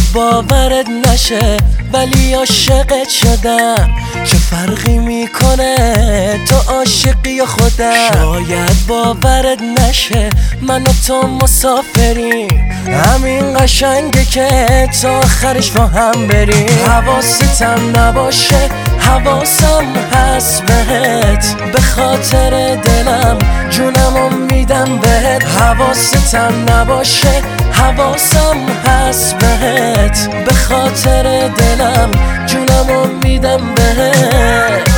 باورت نشه ولی عاشقت شدم. چه فرقی میکنه تو عاشقی یا خودم؟ شاید باورت نشه من و تو مسافریم، همین قشنگه که تا آخرش با هم بریم. حواستم نباشه حواسم هست بهت، به خاطر دلم جونمو میدم بهت. حواستم نباشه حواسم هست بهت، به خاطر دلم جونمو میدم بهت.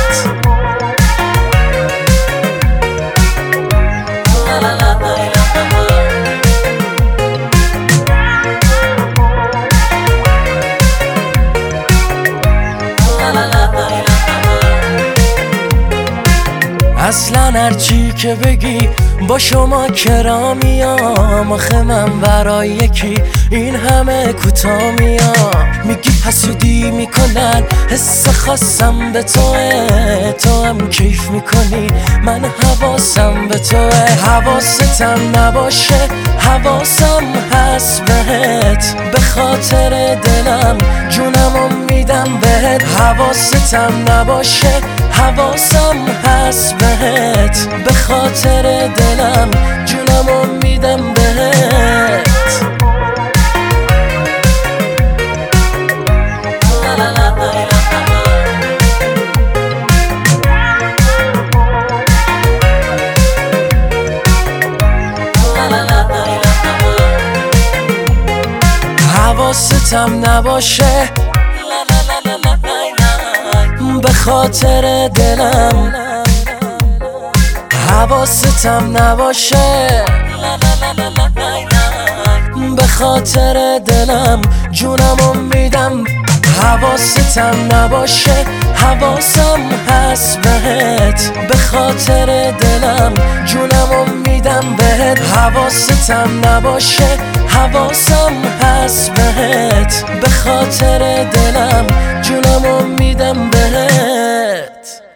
اصلا هرچی که بگی با شما کرا میام. آخه من برای یکی این همه کوتاه میام. میگی حسودی میکنن حس خاصم به توه، تو هم کیف میکنی من حواسم به توه. حواستم نباشه حواسم هست بهت، به خاطر دلم جونمو میدم بهت. حواستم نباشه حواسم هست بهت، به خاطر دلم جونمو میدم بهت. حواستم نباشه به خاطر دلم. حواستم نباشه به خاطر دلم جونمو میدم. حواستم نباشه حواسم هست بهت، به خاطر دلم جونمو میدم بهت. حواستم نباشه حواسم هست بهت، به خاطر دلم جونمو میدم بهت.